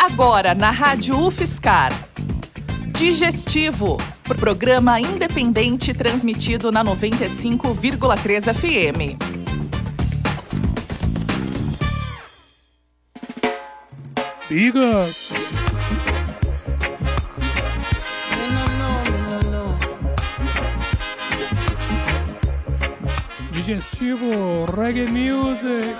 Agora na Rádio UFSCar. Digestivo, programa independente transmitido na 95,3 FM. Big up. Digestivo, reggae music.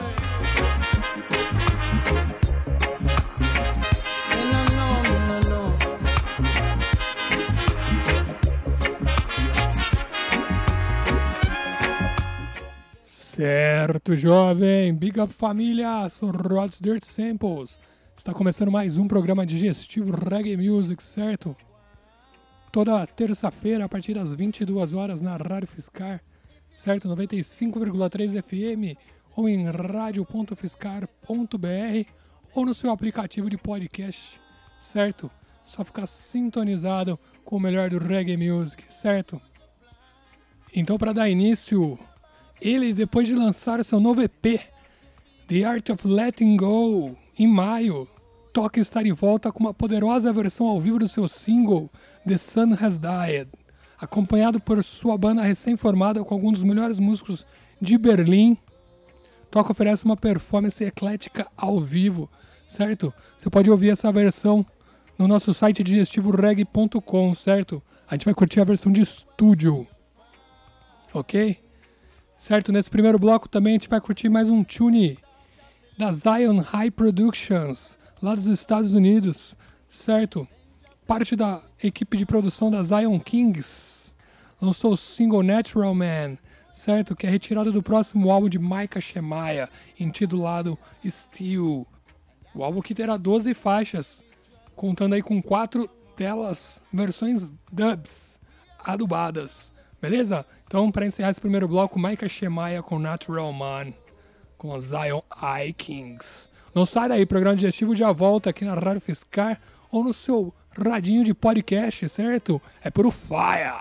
Certo, jovem. Big up, família. Sou Rods Dirt Samples. Está começando mais um programa digestivo Reggae Music, certo? Toda terça-feira, a partir das 22 horas, na Rádio UFSCar, certo? 95,3 FM, ou em radio.ufscar.br, ou no seu aplicativo de podcast, certo? Só ficar sintonizado com o melhor do Reggae Music, certo? Então, para dar início, ele, depois de lançar seu novo EP, The Art of Letting Go, em maio, toca estar de volta com uma poderosa versão ao vivo do seu single The Sun Has Died, acompanhado por sua banda recém-formada com alguns dos melhores músicos de Berlim. Toca oferece uma performance eclética ao vivo, certo? Você pode ouvir essa versão no nosso site digestivoreg.com, certo? A gente vai curtir a versão de estúdio, ok? Certo? Nesse primeiro bloco também a gente vai curtir mais um tune da Zion High Productions, lá dos Estados Unidos, certo? Parte da equipe de produção da Zion Kings lançou o single Natural Man, certo? Que é retirado do próximo álbum de Micah Shemaiah, intitulado Steel. O álbum que terá 12 faixas, contando aí com 4 delas versões dubs, adubadas, beleza? Então, para encerrar esse primeiro bloco, Micah Shemaiah com Natural Man, com a Zion High Kings. Não sai daí, o programa digestivo já volta aqui na Rádio UFSCar ou no seu radinho de podcast, certo? É puro fire!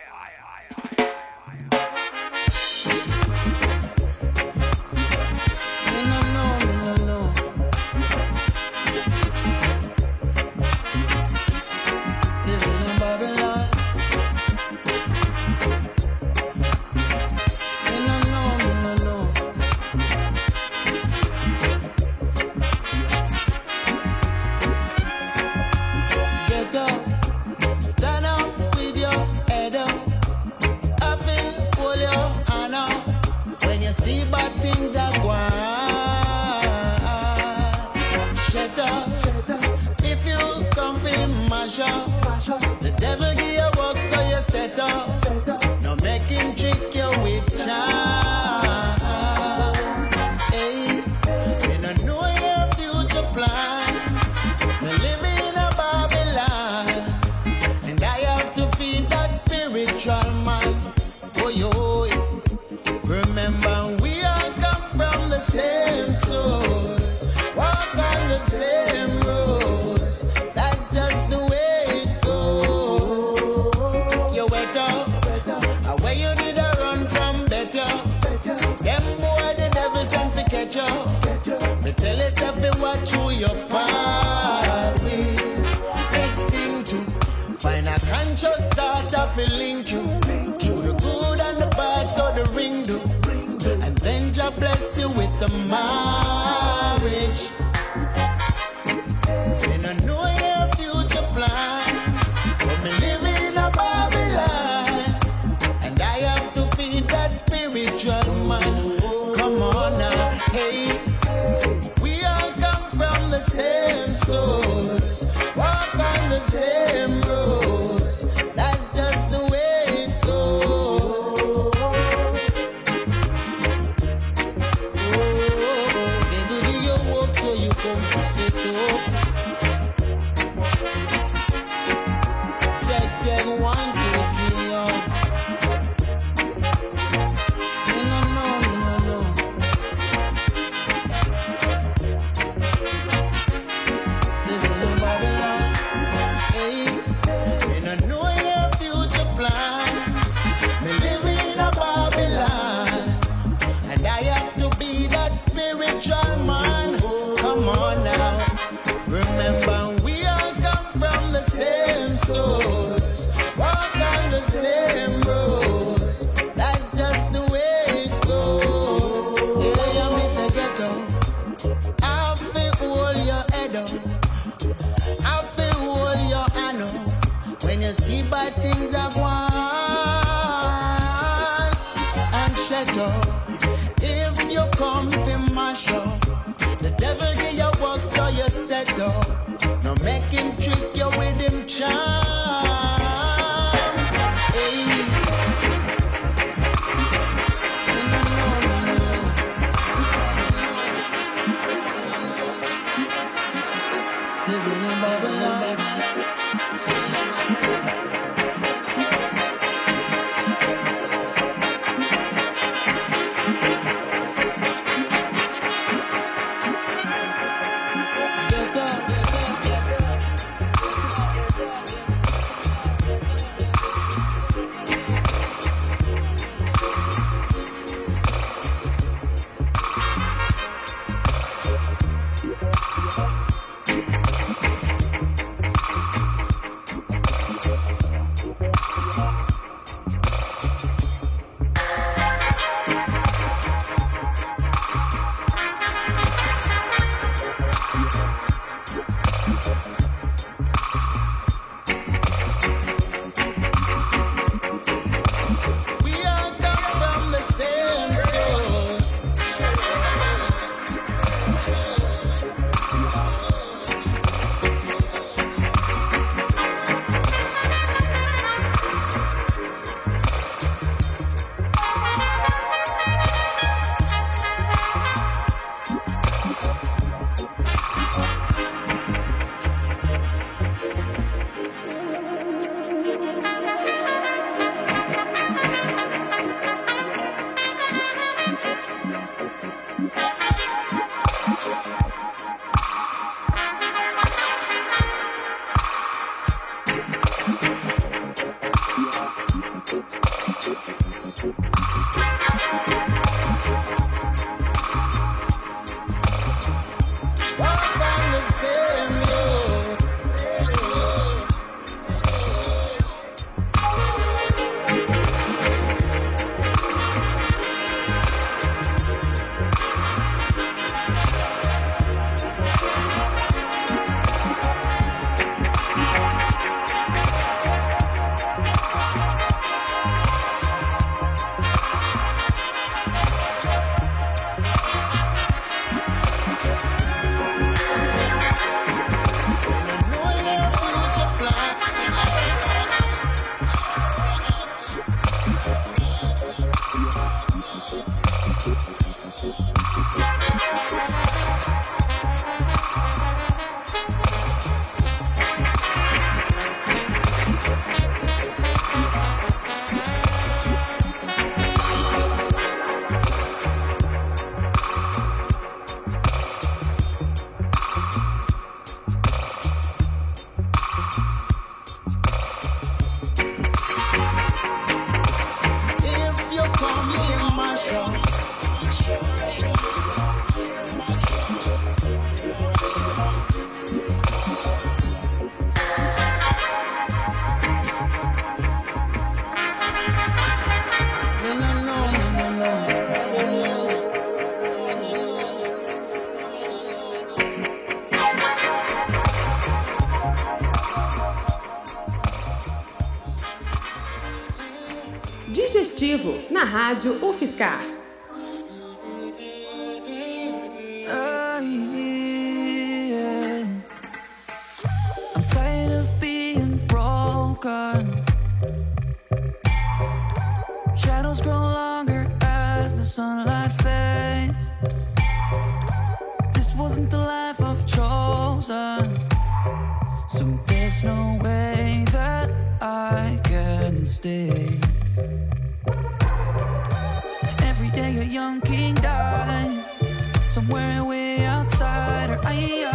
The devil give you work, so you set up. No making trick you with charm. Hey, you don't know your future plans. You're living in a Babylon, and I have to feed that spiritual man. Oh, yo, remember we all come from the same source, walk on the same roads. That's just the way. Me tell it every watch who your part with. Next thing to find a conscious thought of a link you to the good and the bad, so the ring do. And then Jah bless you with the marriage. Me no know your future plans, but me living in a Babylon, and I have to feed that spiritual man. Come on now, hey. The same source, walk on the same roads. That's just the way it goes. Oh, devil do your work so you come to sit up. Check, check, 1, 2, 3, up. Spiritual man, come on now. ghetto. No make him trick you with him charm. Hey. Living in Babylon. Digestivo, na Rádio UFSCar. I'm tired of being broken. Shadows grow longer as the sunlight fades. This wasn't the life I've chosen, so there's no way that I can stay. Every day a young king dies, somewhere way outside our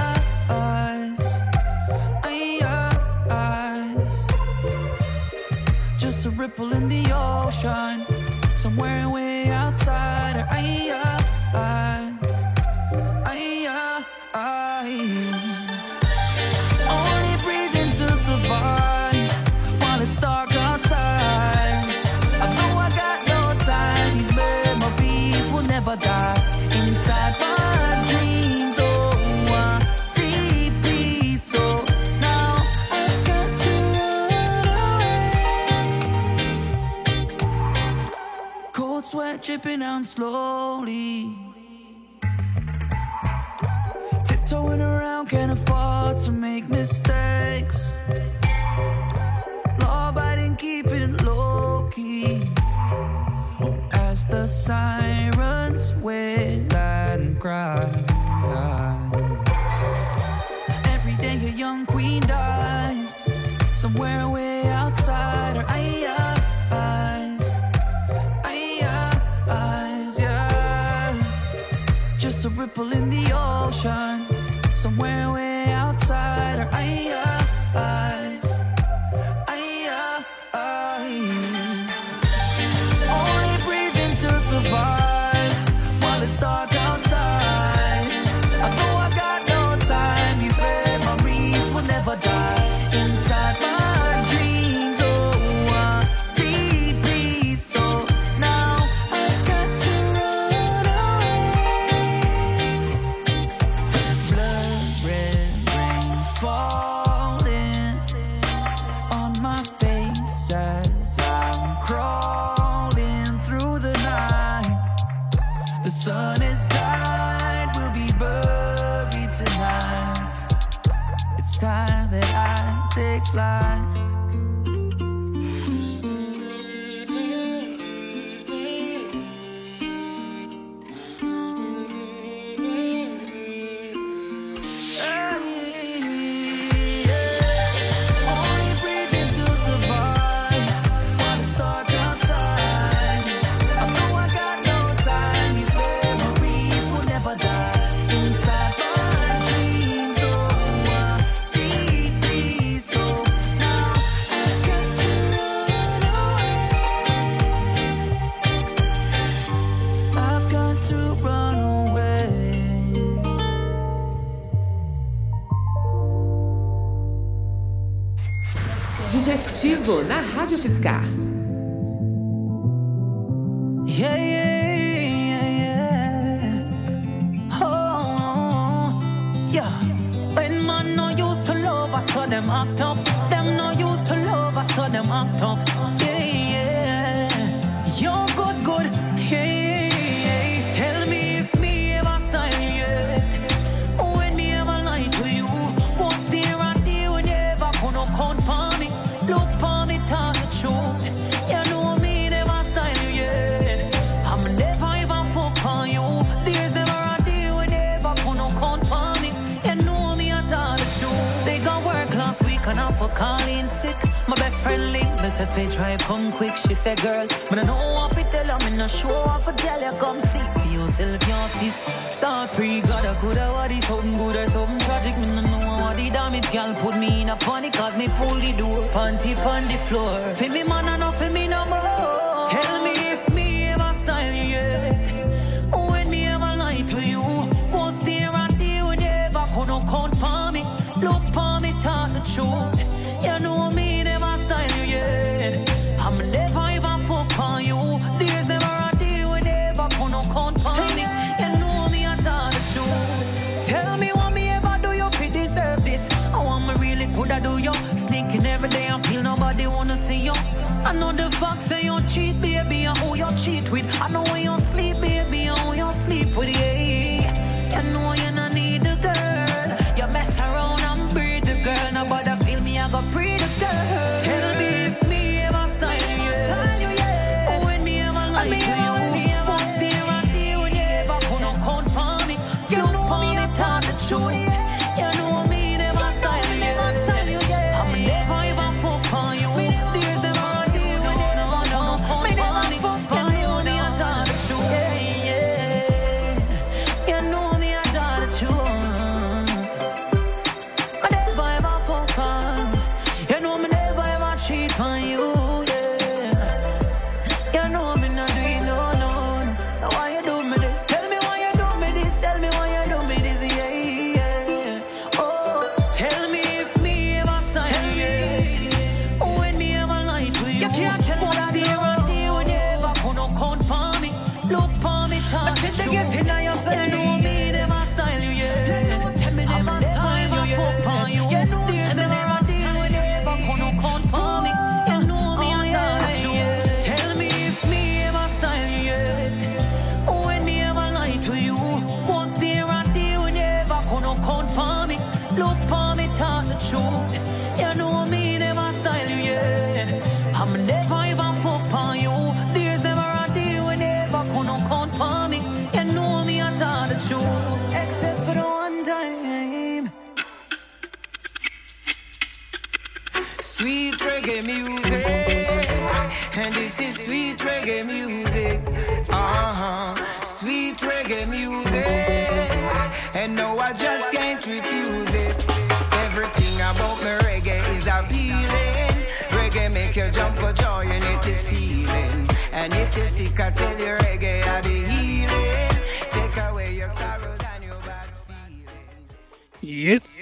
eyes. Just a ripple in the ocean, somewhere way outside our eyes. Only breathing to survive while it's dark outside. I know I got no time, these memories will never die. Inside my dreams, oh, I see peace. So now I've got to run away. Cold sweat dripping down slowly, tiptoeing around around, can't afford to make mistakes. Law-abiding, keep it low-key. As the sirens wail and cry. Every day a young queen dies, somewhere way outside her eyes, yeah. Just a ripple in the ocean, somewhere way outside her eyes. Only breathing to survive while it's dark outside. Although I got no time, these memories will never die. Inside my dreams, oh, I see peace. So now I've got to run away. Blood red rain falling on my face as I'm crawling through the night. The sun is died, we'll be buried tonight. It's time that I take flight. Only breathing to survive while it's dark outside. Although I got no time, these memories will never die. Inside my dreams, oh, I see peace. So now I've got to run away. I've got to run away. Digestivo na Rádio Fiscar. Yeah, yeah. Oh, yeah. When man no used to love, I saw them act up. Them no used to love, I saw them act up. Yeah, yeah. You're good, good. Yeah, yeah. Tell me if me ever style, yeah. When me ever lie to you, what's there and there when you ever put no count for me? Look for me, tell the truth. You know me never style, yeah. I'm never even fuck on you. There's never a day when you ever put no count for me. You know me, I tell the truth. They got work last week and I'm for calling sick. My best friend linked me, said they try come quick. She said, girl, but I know what to tell her. I'm not sure what to tell you. Come see for yourself, your sis. Start pre, got a good what is something good or something tragic. Me no know what the damage, girl. Put me in a panic cause me pull the door. Panty on the floor. For me man and not for me no more. Tell me if me ever style you, yeah. When me ever lie to you, what's there and there when you ever put no count for me? Look for me, tell the truth. You know me never style you, yeah. I'm never even fuck on you. There's never a day when you ever put no count for me. You know me, I tell the truth. Tell me what me ever do you fi deserve this. I want me really good I do you. Sneaking every day I feel nobody wanna see you. I know the facts say you cheat, baby, and who you cheat with. I know when you sleep, baby, and who you sleep with, yeah. You know you no need a girl. You mess around and breed the girl. Nobody feel me, I go breed the girl. Tell me if me ever style you, yeah. When me ever lie to you, what's there and there when you ever put no count for me? You know me, I tell the truth. You know me never style you, yeah. I'm never even fuck on you. There's never a day when you never know. Me never fuck on you, me I tell the truth. Look for me, talk the truth. You know me, never style you, yeah. I'm never even fuck on you. There's never a day when never gonna count for me. You know me, I tell the truth. Except for the one time. Sweet reggae music, and this is sweet reggae music. Sweet reggae music, and no, I just can't refuse it. Everything about me reggae is appealing. Reggae make you jump for joy and it is healing. And if you're sick, I tell you reggae are the healing. Take away your sorrows and your bad feelings. Yes.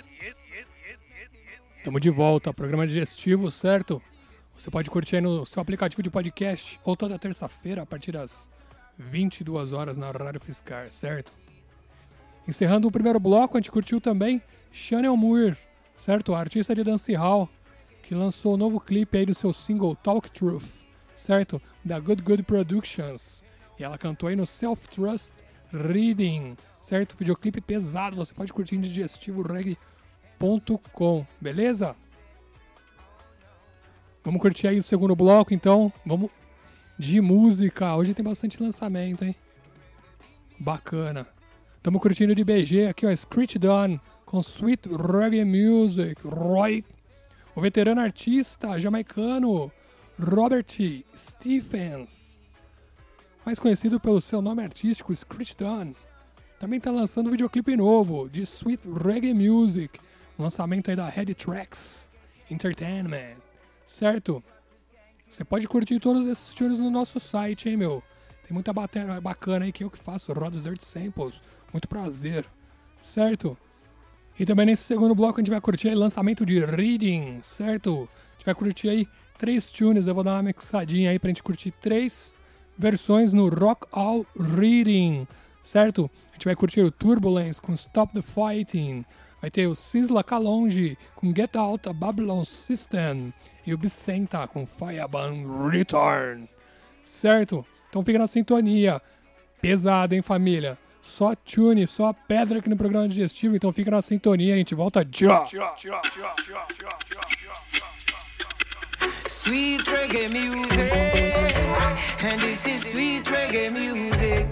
Estamos de volta, programa digestivo, certo? Você pode curtir aí no seu aplicativo de podcast ou toda terça-feira a partir das 22 horas na Rádio Fiscar, certo? Encerrando o primeiro bloco, a gente curtiu também Chanel Moore, certo? A artista de dancehall, que lançou o novo clipe aí do seu single Talk Truth, certo? Da Good Good Productions. E ela cantou aí no Self Trust Reading, certo? Videoclipe pesado, você pode curtir em digestivoreggae.com, beleza? Vamos curtir aí o segundo bloco, então. Vamos de música. Hoje tem bastante lançamento, hein? Bacana. Estamos curtindo de BG aqui, ó, Screech Dawn com Sweet Reggae Music, Roy. O veterano artista jamaicano Robert Stephens, mais conhecido pelo seu nome artístico Screech Dawn, também está lançando um videoclipe novo de Sweet Reggae Music, lançamento aí da Head Tracks Entertainment, certo? Você pode curtir todos esses tunes no nosso site, hein, meu? Tem muita bateria bacana aí que eu que faço, Rod's Dirt Samples, muito prazer, certo? E também nesse segundo bloco a gente vai curtir aí lançamento de Reading, certo? A gente vai curtir aí 3 tunes, eu vou dar uma mixadinha aí pra gente curtir 3 versões no Rock All Reading, certo? A gente vai curtir o Turbulence com Stop the Fighting, vai ter o Sizzla Kalonji com Get Out a Babylon System e o Bicenta com Fireburn Return, certo? Então fica na sintonia, pesada, hein, família? Só tune, só pedra aqui no programa digestivo, então fica na sintonia, a gente volta já! Sweet reggae music, and this is sweet reggae music.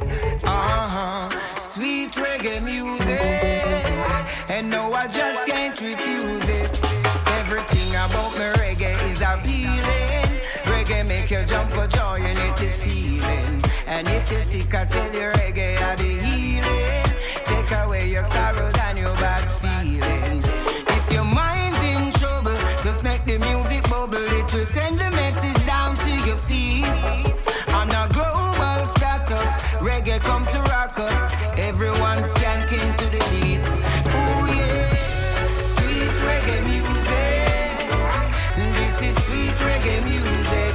Sweet reggae music, and no, I just can't refuse it. Everything about me reggae is appealing. Reggae make you jump for joy and it is healing. And if you're sick, I tell you reggae are the healing. Take away your sorrows and your bad feelings. If your mind's in trouble, just make the music bubble. It will send the message down to your feet. On a global status, reggae come to rock us. Everyone's skanking to the beat. Ooh yeah, sweet reggae music. This is sweet reggae music.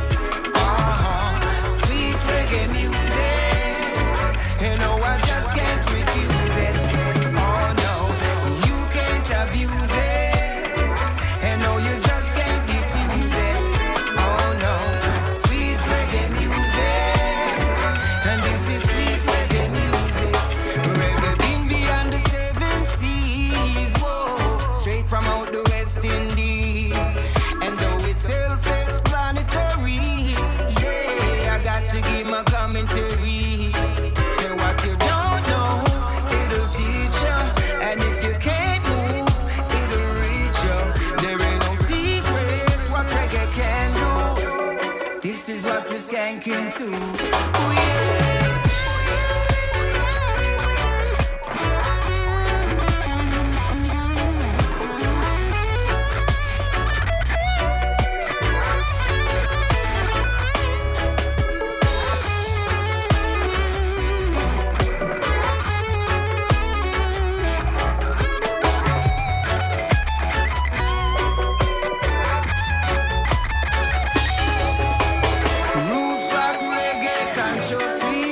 Sweet reggae music. You know I just can't refuse it. Oh no, you can't abuse it. And no, you just can't refuse it. Oh no, sweet reggae music. And this is sweet reggae music. Reggae been beyond the 7 seas. Whoa, straight from out the West Indies. And though it's self-explanatory, yeah, I got to give my commentary. Say what you don't know, it'll teach you. And if you can't move, it'll reach you. There ain't no secret what reggae can do. This is what we're skanking to. Oh yeah. Roots rock reggae consciously.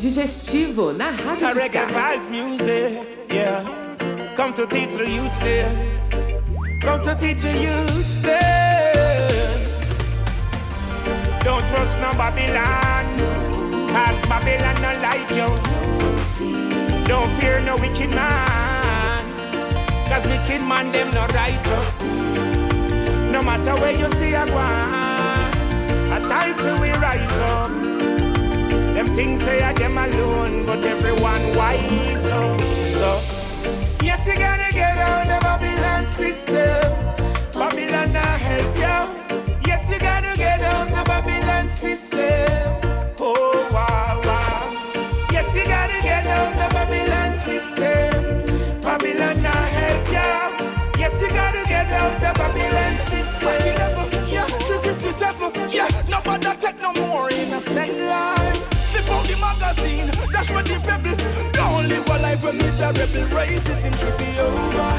Digestivo na Rádio Reggae Fiscar. vibes music, yeah. Come to teach the youth there. Come to teach the youth there. Don't trust no Babylon, cause Babylon not like you. Don't fear no wicked man, cause wicked man them not righteous. No matter where you see a one, a time for we rise up. Them things say are them alone, but everyone wise up. So, yes, you gotta get out the Babylon system. Babylon not help you. Yes, you gotta get out the Babylon system. Oh, wow, wow. Yes, you gotta get out the Babylon system. Babylon not help you. Yes, you gotta get out the Babylon system. Yeah, 257, yeah, nobody take no more innocent life. Flip out the magazine, dash with the pebble. Don't live a life where miserable racism should be over.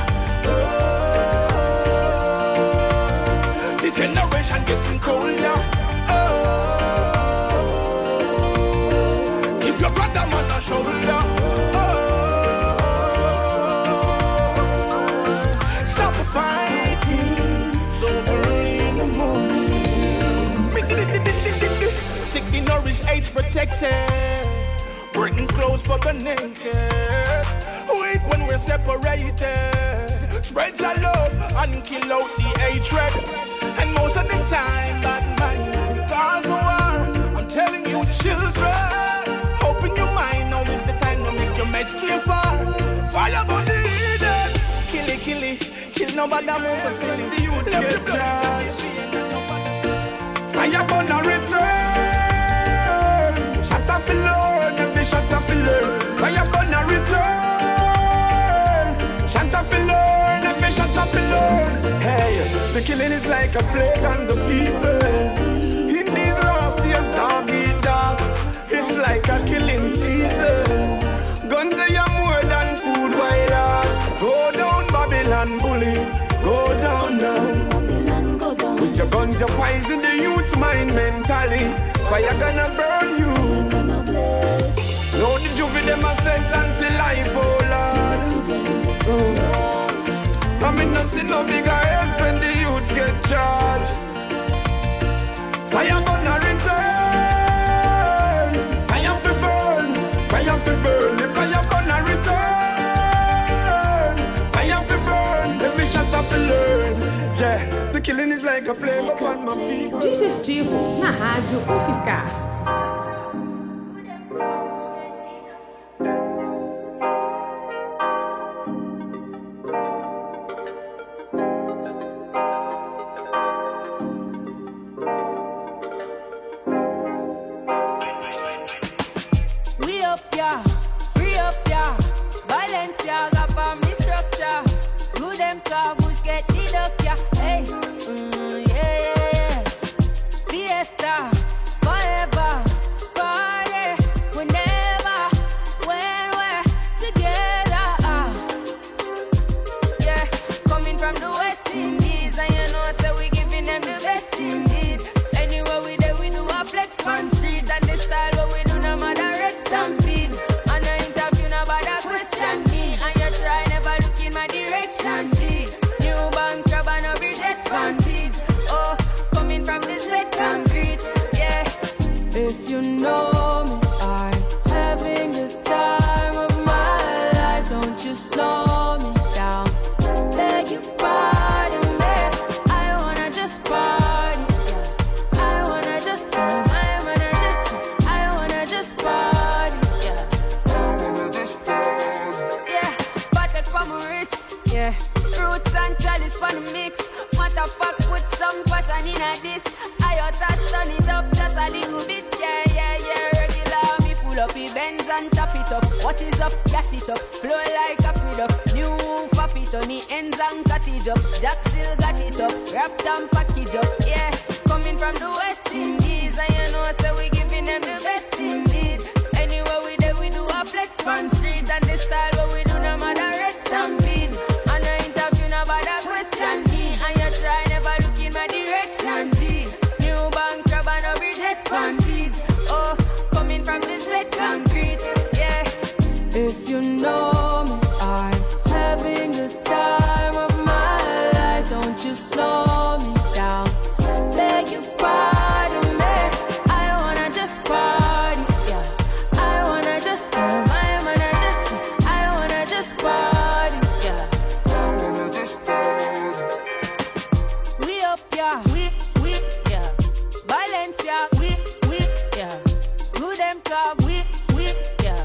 Oh, the generation getting colder. Oh, give your brother man a shoulder. Oh, stop the fighting so early in the morning. Sick, nourished, age protected. Bring clothes for the naked. Weak when we're separated. Spread your love and kill out the hatred. And most of the time, bad mind because of war. I'm telling you, children, open your mind. Now is the time to make your meds straight far. Fire burn the heathen. Kill it, kill it. Chill, nobody move for silly. Left the blood. Fire burn a return. Shut up for Lord, every shut up for Lord. Fire burn a return. Shut up for Lord, every shut up for Lord. Hey, the killing is like a plague on the people. In these last days, dog eat dog. It's like a killing season. Guns they are more than food, why not? Go down, Babylon bully. Go down now. Put your gun to poison the youth's mind mentally. Fire gonna burn you. Now the juvie them a sentence to life, oh Lord. I mean no see no bigger help when the youths get charged. Fire gonna return. Fire for burn. Fire for burn. The fire gonna return. Fire for burn. Every shot up to learn. Yeah, the killing is like a plague upon my people. Digestivo na Rádio UFSCar. We up, yeah, free up, yeah. Balenciaga for me structure. Do them car bush get it up, yeah. Hey, yeah, yeah, yeah. Fiesta, forever, party, whenever, when we're together. Yeah, coming from the West Indies, and you know, so we giving them the best indeed. Anywhere we there, we do a flex on street, and the style what we do, no matter red stampede. And I interview, no bother question me, and you try never look in my direction, G. New bank crab and a bridge expanded. Oh, coming from the set concrete, yeah. If you know me, I'm having the time of my life. Don't you slow me down. Beg your pardon, man. I wanna just party. Yeah. I wanna just party. Yeah. Yeah, Patek for my wrist. Yeah, roots and chalice for the mix. Matter fuck, put some passion in a this. I touch turn it up just a little bit. Yeah, yeah, yeah. Regular me full up the Benz and top it up. What is up? Gas it up. Flow like aqueduct. New pop it on the ends and cut it up. Jack still got it up. Wrapped and package up. Yeah, coming from the West Indies, and you know, so we giving them the best indeed. Anywhere we there, we do a flex on street, and the style what we do, no matter red stampede. And I interview, no bother question me, and you try never look in my direction, G. New bank crab and a bridge expanded. Oh, coming from the set concrete. Jamaica, whip, yeah.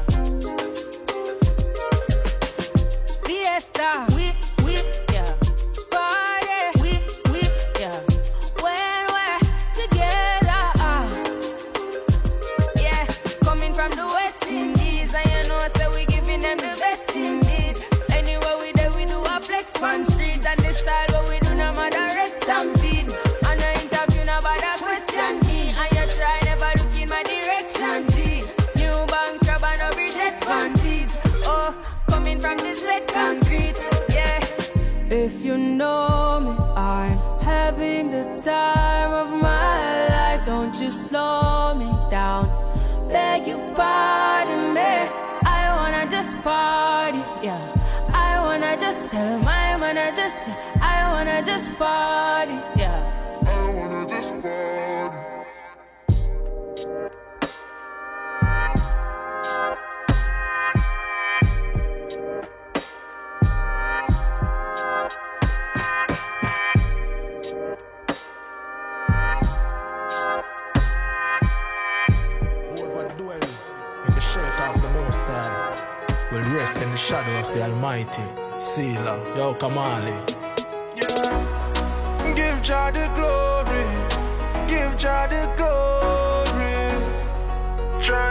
Fiesta, whip, yeah. Party, whip, yeah. When we're together, yeah. Coming from the West Indies, and you know, so we giving them the best indeed. Anywhere we there, we do a flex on street, and the style what we do, no matter red stampede. And no interview, no bother question me, and you try never look in my direction, G. New bank crab and no bridges on feet. Oh, coming from the set concrete, yeah. If you know me, I'm having the time of my life. Don't you slow me down, beg you pardon me. I wanna just party, yeah. I wanna just tell my manager, I wanna just party, yeah. I wanna just party. Whoever dwells in the shelter of the Most High will rest in the shadow of the Almighty. Selah, yo, Kamali. Yeah, give Jah the glory, give Jah the glory. Try.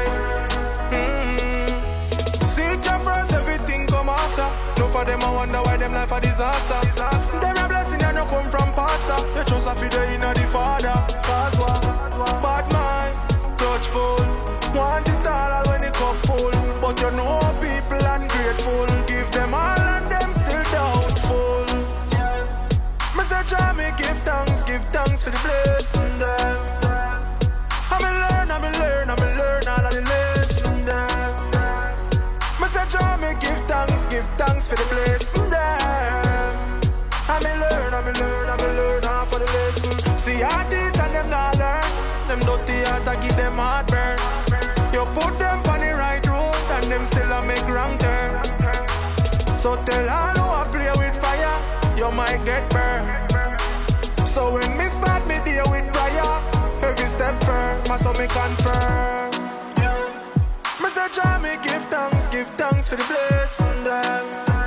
Seek Jah first, everything come after. No for them, I wonder why them life a disaster. Them a blessing and no come from pastor. You trust a fide in the Father. Cause what? Bad mind, grudgeful. Want it all when it cup full. But you know people ungrateful. Give them all and them still doubtful. Me say Jah, me give thanks for the blessing them. I learn all of the lesson them. Me say Jah, me give thanks for the blessing them. I learn all for the lesson. See I teach and them not learn. Them dirty heart I give them heartburn. You put them on the right road and them still a make wrong turn. So tell all who a play with fire, you might get burned. So when me start me day with prayer, every step firm, so me confirm. Me say Jah, me give thanks for the blessing them.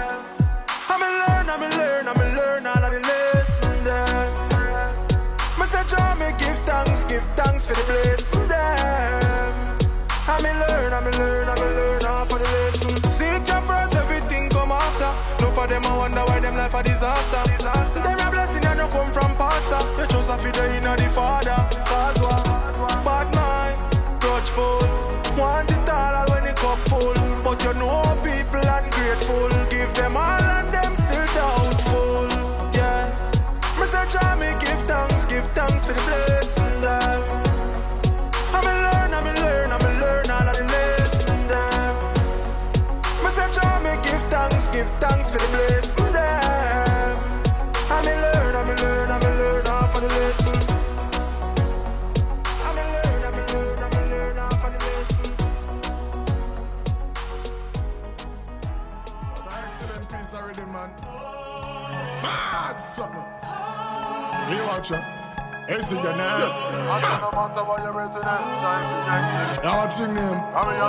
I learn all of the lesson them. Me say Jah, me give thanks for the blessing them. I learn all for the lesson. Seek Jah first, everything come after. No for them, I wonder why them life a disaster. Them a blessing and no come from pastor. You trust a fide in the Father. Cause what? Bad mind, grudgeful. Want it all when it cup full. But you know people ungrateful. Give them all and them still doubtful. Yeah. Me say Jah, me give thanks for the blessing them. I learn all of the lesson them. Me say Jah, me give thanks for the blessing them. I learn all for the lesson. I learn all for the lesson. Excellent piece already, man. Mad something. Hey, watch out. Hey, see your name. No matter what your resident, yeah, what's your name?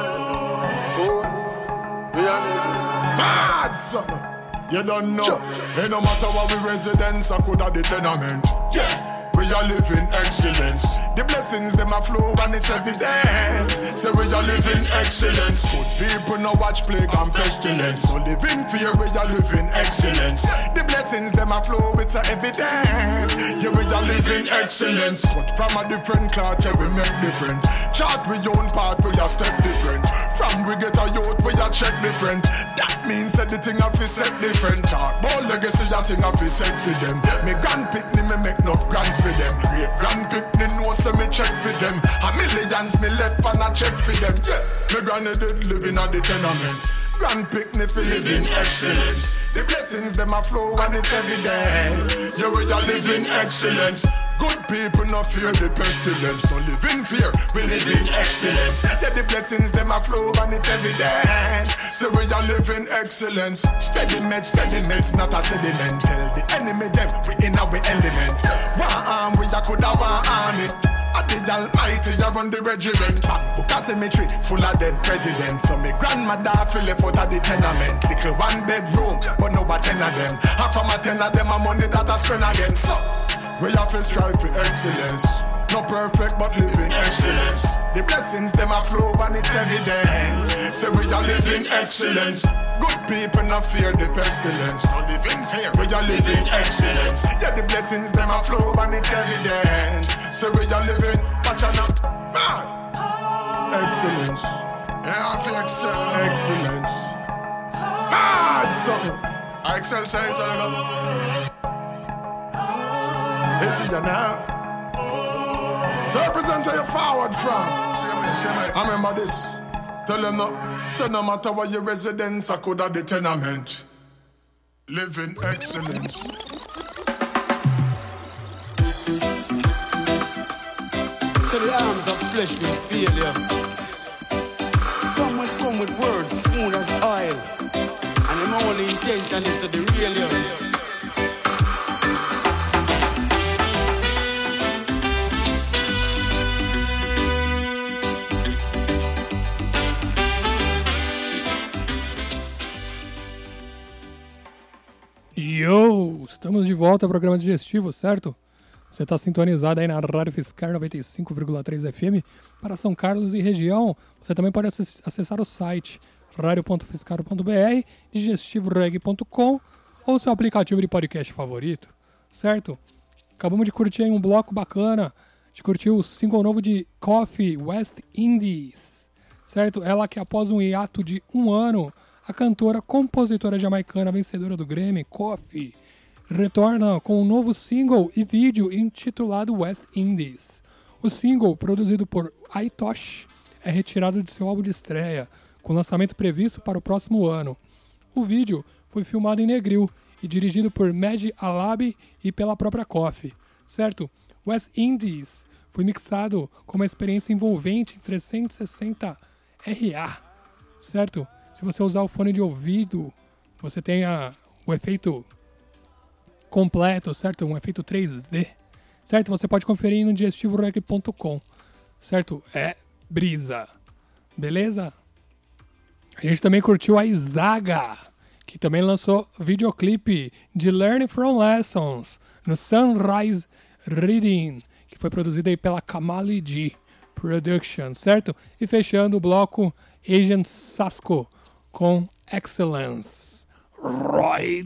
Mad something. You don't know. Hey, no matter what we residents, I could have the tenement. Yeah. We are living excellence. The blessings them a flow and it's evident. So we are living excellence. Good people no watch plague and pestilence. No live in fear, we are living excellence. The blessings them a flow, it's evident. Yeah, we are living excellence. But from a different cloth, yeah, we make different. Chart we own part, we are step different. From we get a youth, we are check different. That means that the thing of is set different. Talk about legacy, that thing of is set for them. Me grand pickney, me make enough grants for them. Great grand pickney know so me check for them. A millions me left and I check for them. Yeah, me granny did living at the tenement. Grand pickney for living excellence. The blessings them a flow and it's evident. Yeah, we are living excellence. Good people no fear the pestilence. No live in fear, we live in excellence. Yeah, the blessings them a flow and it's evident. So we are living excellence. Steady meds, not a sediment. Tell the enemy them we in our element. One arm we a coulda one army. At the Almighty, I run the regiment. Bambuka cemetery, full of dead presidents. So me grandmother feel left out of the tenement. Little one bedroom, but no but 10 of them. Half from a 10 of them, a money that I spend again. So, we have to strive for excellence. Not perfect, but living excellence. The blessings, them are flow and it's evident. So we are living excellence. Good people not fear the pestilence. Not living fear, we are living excellence. Yeah, the blessings, them are flow and it's evident. So we are living, watch out now, mad. Excellence. Yeah, I feel excellence. Mad something. I excel saying something. You see you now. So represent where you forward from. See me. I remember this. Tell them no. Say no matter where your residence, I could have the tenement. Live in excellence. So the arms of flesh will fail you. Some will come with words smooth as oil, and the only intention is to derail you. Yo, estamos de volta ao programa digestivo, certo? Você está sintonizado aí na Rádio Fiscar 95,3 FM para São Carlos e região. Você também pode acessar o site radio.fiscar.br, digestivoreg.com ou seu aplicativo de podcast favorito, certo? Acabamos de curtir aí um bloco bacana, de curtir o single novo de Koffee, West Indies, certo? Ela que após um hiato de 1 ano, a cantora, compositora jamaicana vencedora do Grammy, Koffee, retorna com um novo single e vídeo intitulado West Indies. O single, produzido por Aitosh, é retirado de seu álbum de estreia, com lançamento previsto para o próximo ano. O vídeo foi filmado em Negril e dirigido por Mehdi Alabi e pela própria Koffee, certo? West Indies foi mixado com uma experiência envolvente em 360 RA, certo? Se você usar o fone de ouvido, você tem o efeito completo, certo? Um efeito 3D, certo? Você pode conferir no digestivoreg.com, certo? É brisa, beleza? A gente também curtiu a Izaga, que também lançou videoclipe de Learning from Lessons no Sunrise Reading, que foi produzido aí pela Kamali G Production, certo? E fechando o bloco Asian Sasko com Excellence, right?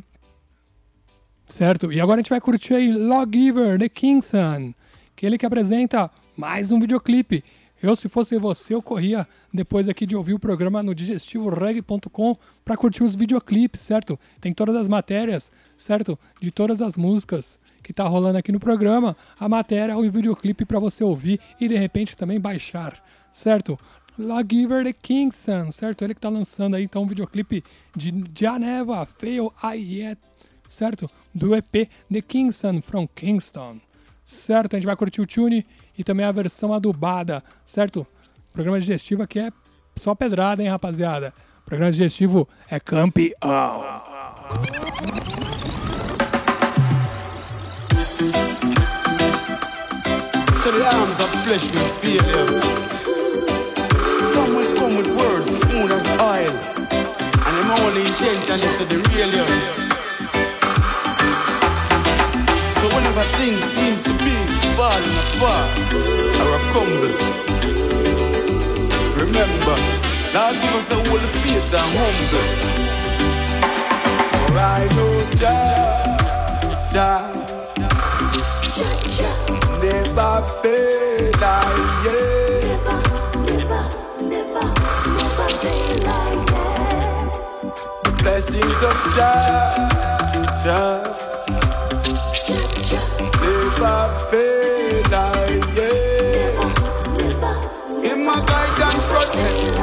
Certo? E agora a gente vai curtir aí Lawgiver, The Kingston, que ele que apresenta mais um videoclipe. Eu, se fosse você, eu corria depois aqui de ouvir o programa no digestivoreg.com para curtir os videoclipes, certo? Tem todas as matérias, certo? De todas as músicas que tá rolando aqui no programa, a matéria e o videoclipe para você ouvir e de repente também baixar, certo? Lawgiver, The Kingston, certo? Ele que tá lançando aí então um videoclipe de Janeva, Fail I Yet, certo? Do EP The Kingston from Kingston, certo? A gente vai curtir o tune e também a versão adubada, certo? O programa digestivo aqui é só pedrada, hein, rapaziada? O programa digestivo é campeão. So the arms of flesh will fail you. Some will come with words smooth as oil, and the only intention is to derail you. So whenever things seems to be falling apart or a crumble, remember, God give us a whole faith and humble. For I know Jah never fail, never fail, the blessings of Jah never fail, in my guide and protect.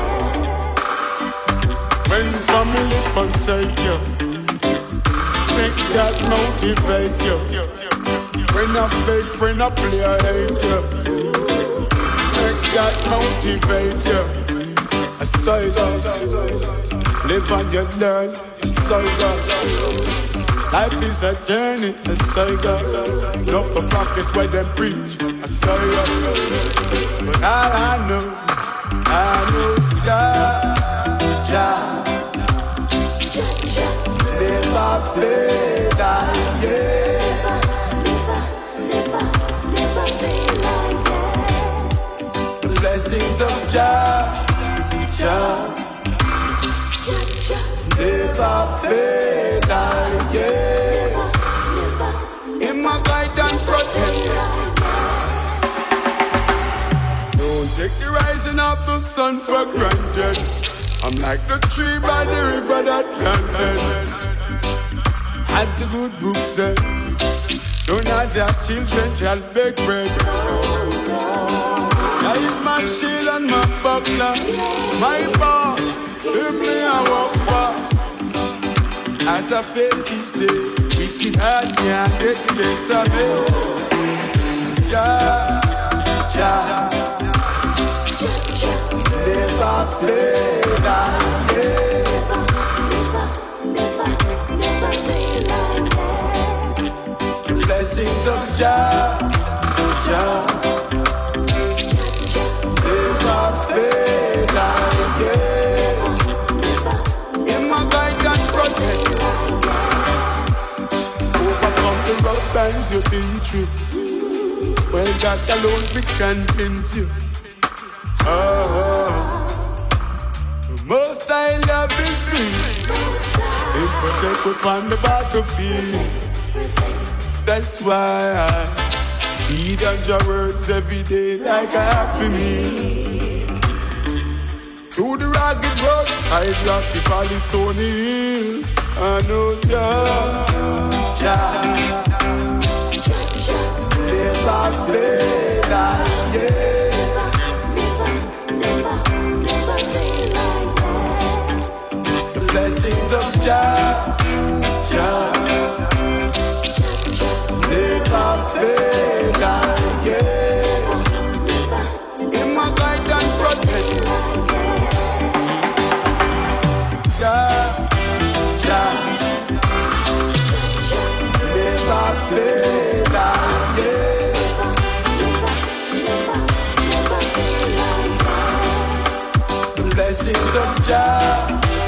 When family forsake you, make that motivate you. When a fake friend a play I hate you, make that motivate you. A soldier, live and you learn, a soldier. Life is a journey, a cycle. Love to practice where them preach, a cycle. But all I know, Jah, Jah, never fail, yeah. Never fail, yeah. The blessings of Jah, Jah, never fail, yeah. In my guide and protect. Don't take the rising of the sun for granted. I'm like the tree by the river that planted. As the good book says, don't have your children shall bake bread. That is my shield and my buckler, my bar, give me a walk back. As I face each day, wicked heart can't get the best of it. Jah, Jah, never fail, yeah. Never fail, yeah. The blessings of Jah, Jah, never fail, yeah. In my guide and protect. Overcome the rough times you've been through. Well, God alone will convince you. Most I love is me. He protect upon the battlefield. That's why I read on your words every day like a happy meal. Through the rugged roadside, rocky valley, stony hill, I know Jah, Jah, never fail, yeah. Blessings of Jah, Jah, never fail, yeah. In my guide and protect. Jah, Jah, never fail, yeah. The blessings of Jah,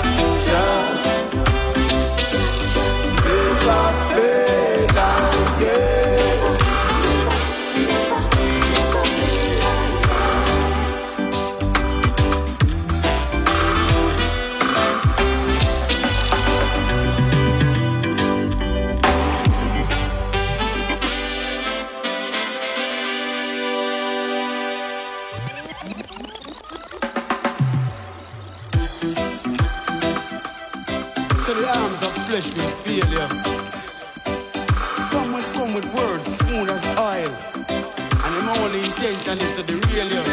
flesh will fail you. Some will come with words smooth as oil, and my only intention is to derail you.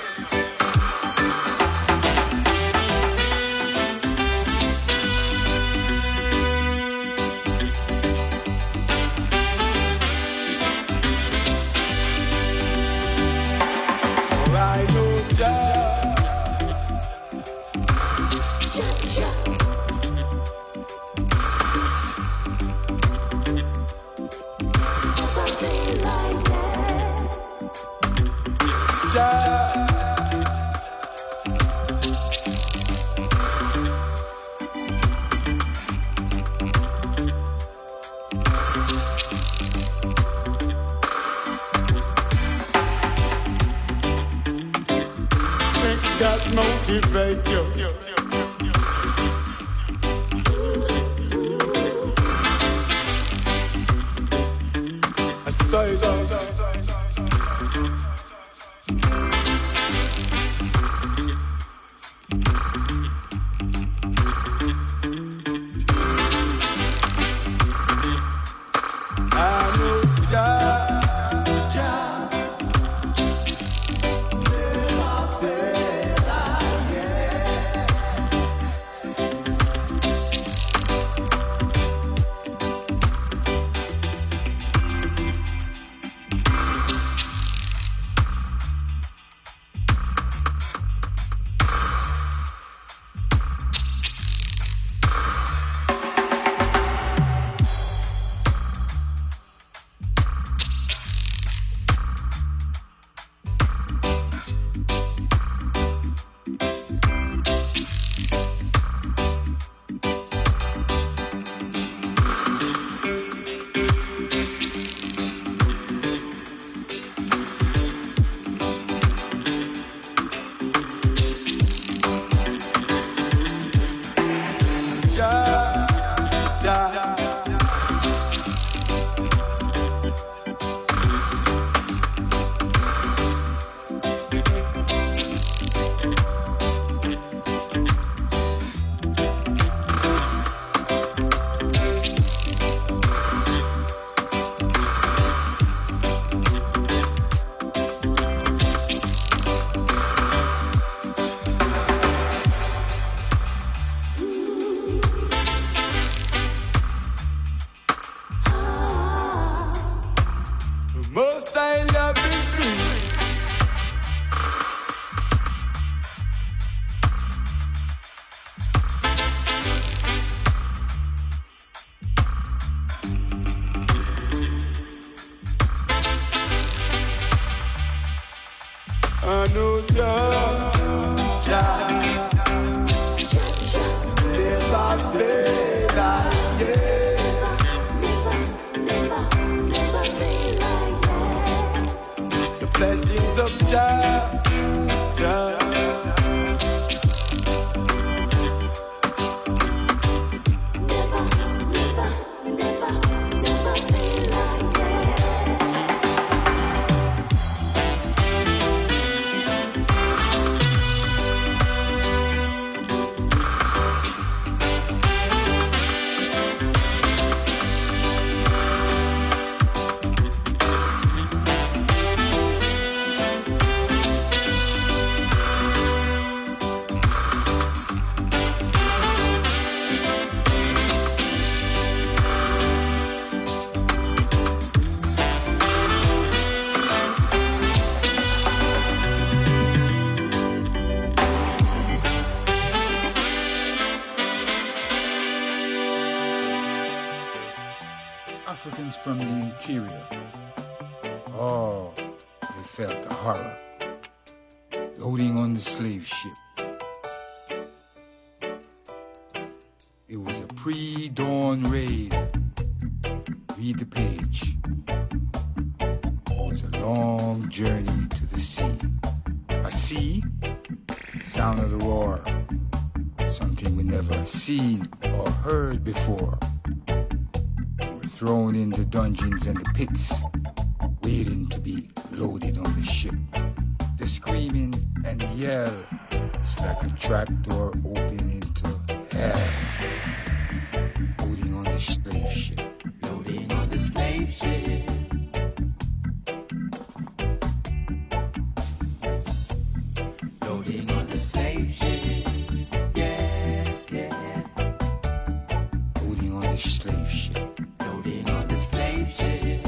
Motivate you. A side Most I love is free. I know Jah never fail, yeah. Never fail, yeah. The blessings of Jah. Africans from the interior, oh, they felt the horror. Loading on the slave ship. It was a pre-dawn raid. Read the page. It was a long journey to the sea. A sea? Sound of the roar. Something we never seen or heard before. Thrown in the dungeons and the pits, waiting to be loaded on the ship. The screaming and the yell, it's like a trapdoor open into hell. Loading on the slave ship. Loading on the slave ship. Loading on the slave ship. Yes, yes. Loading on the slave ship. Loading on the slave ship.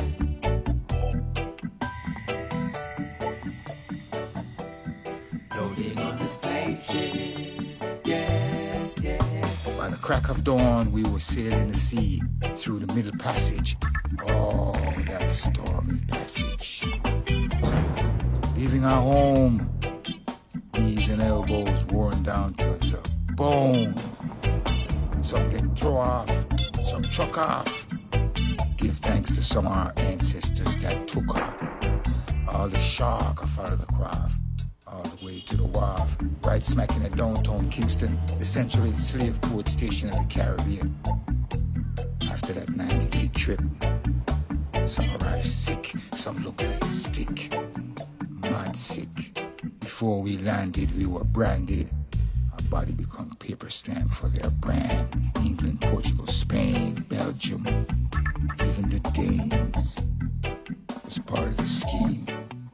Loading on the slave ship. Yes, yes. By the crack of dawn, we were sailing the sea through the middle passage. Oh, that stormy passage. Leaving our home, knees and elbows worn down to the bone. Some get thrown off, some chuck off. Give thanks to some of our ancestors that took off. All the shark followed the craft, all the way to the wharf, right smack in the downtown Kingston, the century slave port station of the Caribbean. After that 90-day trip, some arrived sick, some looked like stick, mad sick. Before we landed, we were branded. Our body become paper stamp for their brand. England, Portugal, Spain, Belgium, even the Danes was part of the scheme.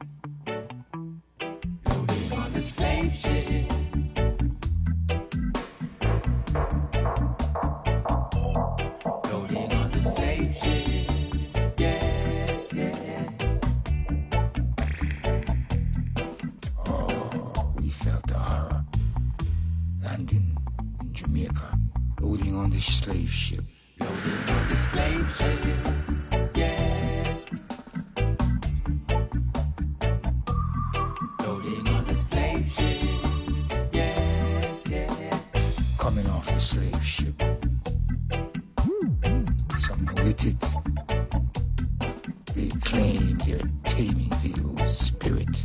Loading on the slave ship. Loading on the slave ship. Yes, yes. Oh, we felt the horror. Landing in Jamaica, loading on the slave ship. Loading on the slave ship. Yes. Loading on the slave ship. Yes, yes. Coming off the slave ship. Some know it. They claim they're taming the old spirit.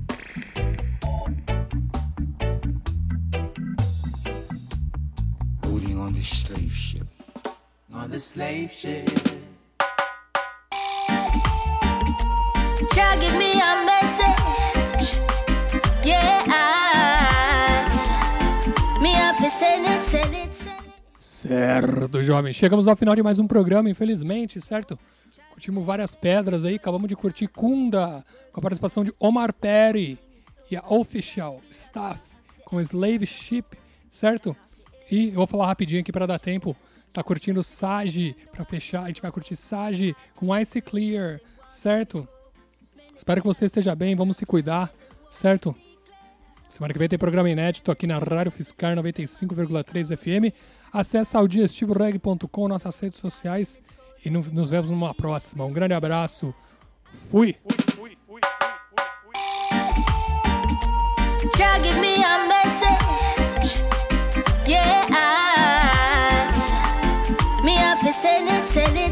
Loading on the slave ship. On the slave ship. Jah give me a message. Yeah, me have to send it, send it, send it. Certo, jovem. Chegamos ao final de mais um programa, infelizmente, certo? Curtimos várias pedras aí, acabamos de curtir Kunda, com a participação de Omar Perry e a Official Staff com Slave Ship, certo? E eu vou falar rapidinho aqui para dar tempo. Tá curtindo Sage, pra fechar, a gente vai curtir Sage com Ice Clear, certo? Espero que você esteja bem, vamos se cuidar, certo? Semana que vem tem programa inédito aqui na Rádio Fiscar 95,3 FM. Acesse audiestivoreg.com, nossas redes sociais e nos vemos numa próxima. Um grande abraço. Fui! Jah give me a message, yeah. Me have to send it.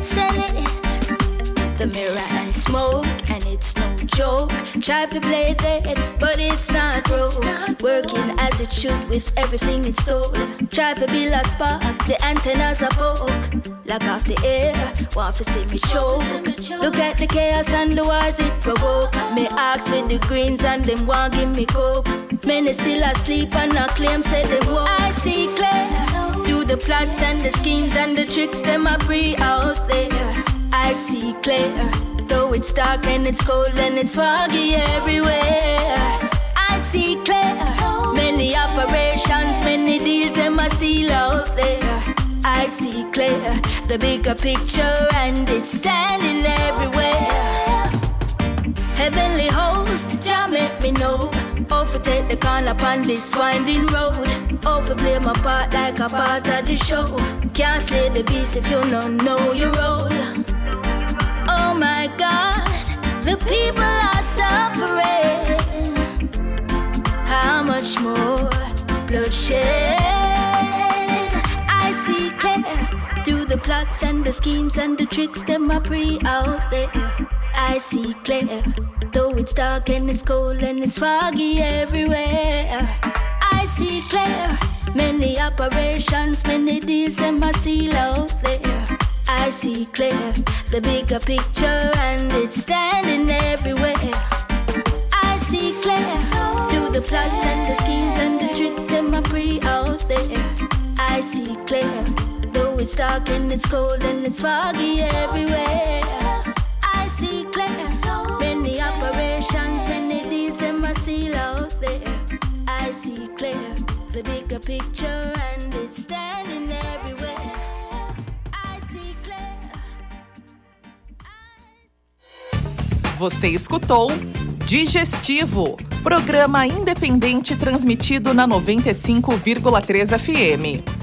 The mirror and smoke, and it's no joke. Try to play dead, but it's not broke. Working as it should with everything it's told. Try to build a spark, the antennas are poke. Lock off the air, want to see me choke. Look at the chaos and the wars it provoke. Me ask with the greens and them want give me coke. Many still asleep and not claim say they woke. I see clear, do the plots and the schemes and the tricks them are free out there. I see clear, though it's dark and it's cold and it's foggy everywhere. I see clear, many operations, many deals them are seal out there. I see clear, the bigger picture and it's standing everywhere. Heavenly host, Jah make me know. Overtake the corner upon this winding road. Overplay my part like a part of the show. Can't slay the beast if you don't know your role. Oh my God, the people are suffering. How much more bloodshed? I see clear, do the plots and the schemes and the tricks them are pre out there. I see clear, though it's dark and it's cold and it's foggy everywhere. I see clear, many operations, many deals them are seal out there. I see clear, the bigger picture and it's standing everywhere. I see clear, do the plots and the schemes and the tricks them are pre out there. I see clear, though it's dark and it's cold and it's foggy everywhere. I see clear, many operations, many deals them are seal out there. I see clear, the bigger picture and it's standing everywhere. Você escutou Digestivo, programa independente transmitido na 95,3 FM.